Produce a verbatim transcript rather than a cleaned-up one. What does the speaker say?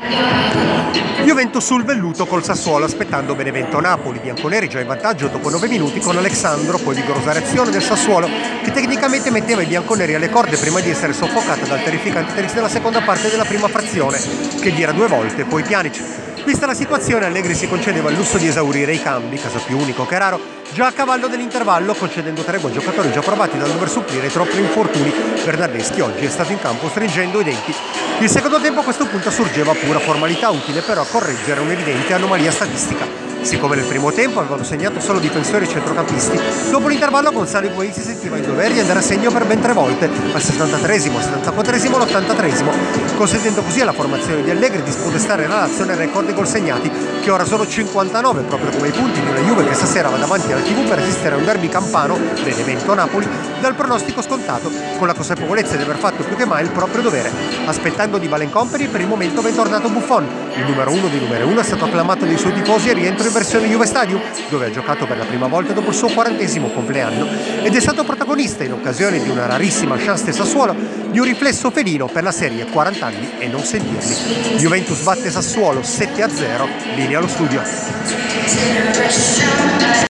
Juventus sul velluto col Sassuolo aspettando Benevento-Napoli, bianconeri già in vantaggio dopo nove minuti con Alexandro, poi vigorosa reazione del Sassuolo che tecnicamente metteva i bianconeri alle corde prima di essere soffocata dal terrificante Teris nella seconda parte della prima frazione, che gira due volte, poi Pjanic. Vista la situazione, Allegri si concedeva il lusso di esaurire i cambi, caso più unico che raro, già a cavallo dell'intervallo, concedendo tregua a giocatori già provati dal dover supplire ai troppi infortuni. Bernardeschi oggi è stato in campo stringendo i denti. Il secondo tempo a questo punto sorgeva pura formalità, utile però a correggere un'evidente anomalia statistica. Siccome nel primo tempo avevano segnato solo difensori e centrocampisti, dopo l'intervallo Gonzalo Higuaín si sentiva in dovere di andare a segno per ben tre volte, al settantatreesimo, al settantaquattresimo e all'ottantatreesimo, consentendo così alla formazione di Allegri di spodestare la Lazio nel record di gol segnati, che ora sono cinquantanove, proprio come i punti di una Juve che stasera va davanti alla tivù per resistere a un derby campano, Benevento-Napoli, dal pronostico scontato, con la consapevolezza di aver fatto più che mai il proprio dovere. Aspettando di Balen Company, per il momento è bentornato Buffon. Il numero uno di numero uno è stato acclamato dai suoi tifosi e rientro in versione Juve Stadium, dove ha giocato per la prima volta dopo il suo quarantesimo compleanno ed è stato protagonista, in occasione di una rarissima chance del Sassuolo, di un riflesso felino per la serie quaranta anni e non sentirli. Juventus batte Sassuolo sette a zero, linea allo studio.